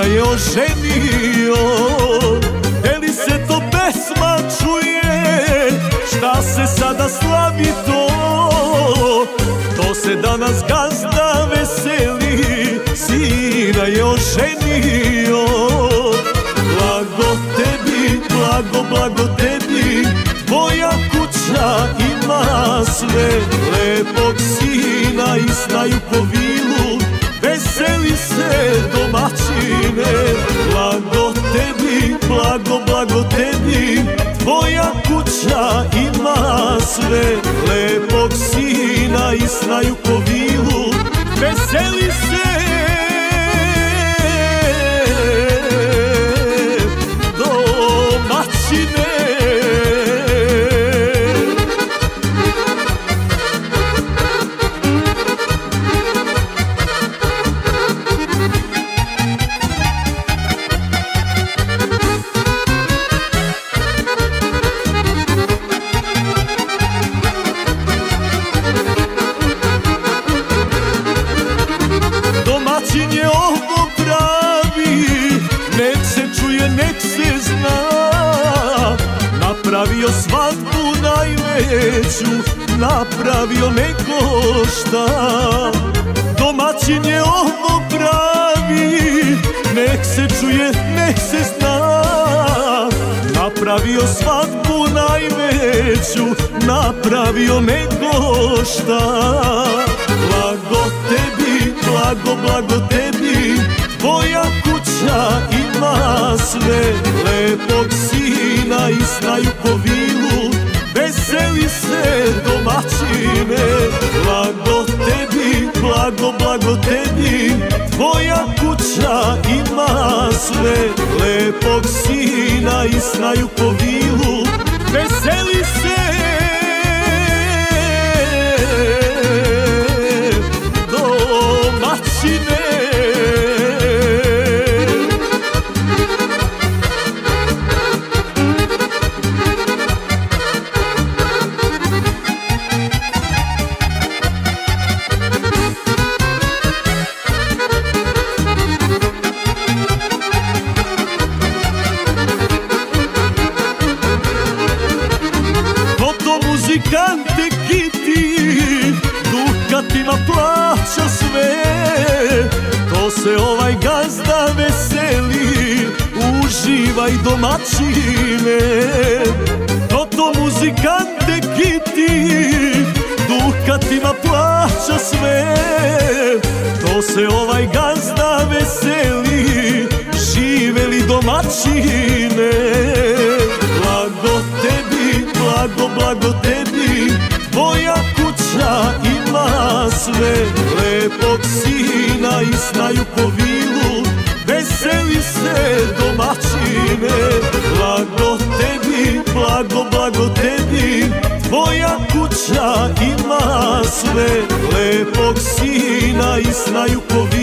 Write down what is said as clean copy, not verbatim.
sina je oženio. Je li se to pesma čuje, šta se sada slavi to? To se danas gazda veseli, sina je oženio. Blago tebi, blago tebi, tvoja kuća ima sve. Lepog sina i znaju po vilu, veseli se domaćine. Blago tebi, tvoja kuća ima sve. Lepog sina i znaju po vilu, veseli se domaćine. Domaćin je ovo pravi, nek se čuje, nek se zna. Napravio svadbu najveću, napravio ne košta. Domaćin je ovo pravi, nek se čuje, nek se zna. Napravio svadbu najveću, napravio ne košta. Blago tebi, tvoja kuća ima sve. Lepog sina i znaju po vilu, veseli se domaćine. Blago tebi, tvoja kuća ima sve. Lepog sina i znaju po vilu, veseli se domaćine. Muzikante kiti, dukatima plaća sve. To se ovaj gazda veseli, uživaj domaćine. To muzikante kiti, dukatima plaća sve. To se ovaj gazda veseli, živeli domaćine. Blago tebi, tvoja kuća ima sve. Lepog sina i znaju po vilu, veseli se domaćine. Blago tebi, tvoja kuća ima sve. Lepog sina i znaju po vilu,